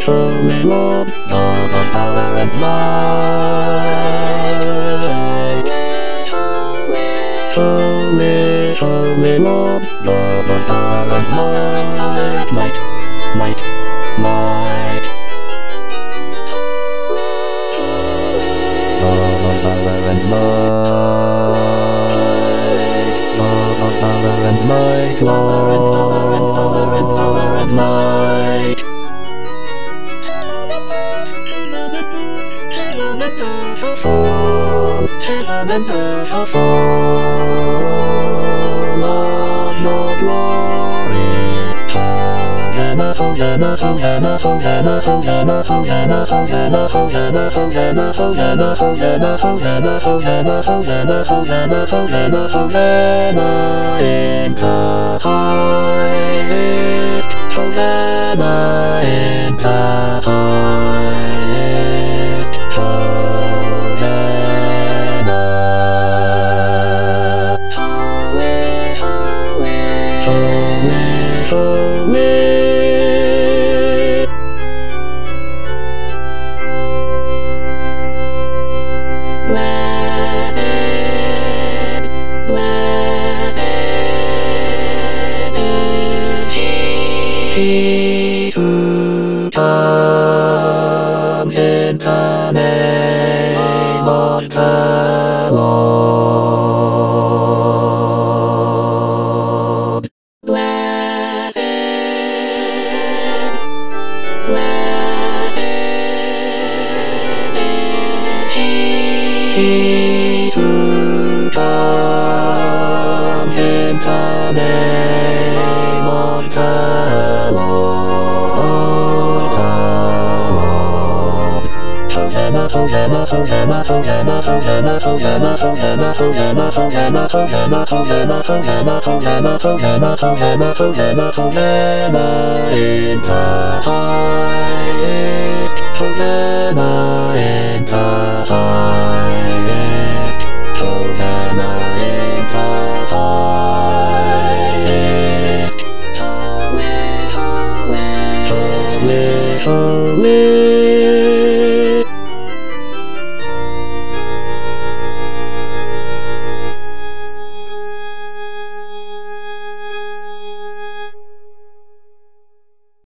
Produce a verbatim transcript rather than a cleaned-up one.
Holy Lord, you're the power and might. Holy, holy Lord, you're the power and might. Might, might, might. You're the power and might. You're the power and might. Power and power and power and power and might. Heaven and earth are full of your glory. Hosanna, Hosanna, Hosanna, Hosanna, Hosanna, Hosanna, Hosanna, Hosanna, Hosanna, Hosanna, Hosanna, Hosanna, Hosanna, Hosanna, Hosanna, Hosanna, Hosanna in the highest. Hosanna in the highest. Hosanna. Holy, holy, holy, holy. Blessed, blessed is he who comes in the name of the Lord. Blessed, blessed is he who comes in the name of the Lord, the Lord. Hosanna, Hosanna, Hosanna, Hosanna, Hosanna, Hosanna, Hosanna, Hosanna, Hosanna, Hosanna, Hosanna, Hosanna, Hosanna, Hosanna, Hosanna, Hosanna, Hosanna in the highest. Hosanna in the highest. Hosanna in the highest. Holy, holy, holy, holy.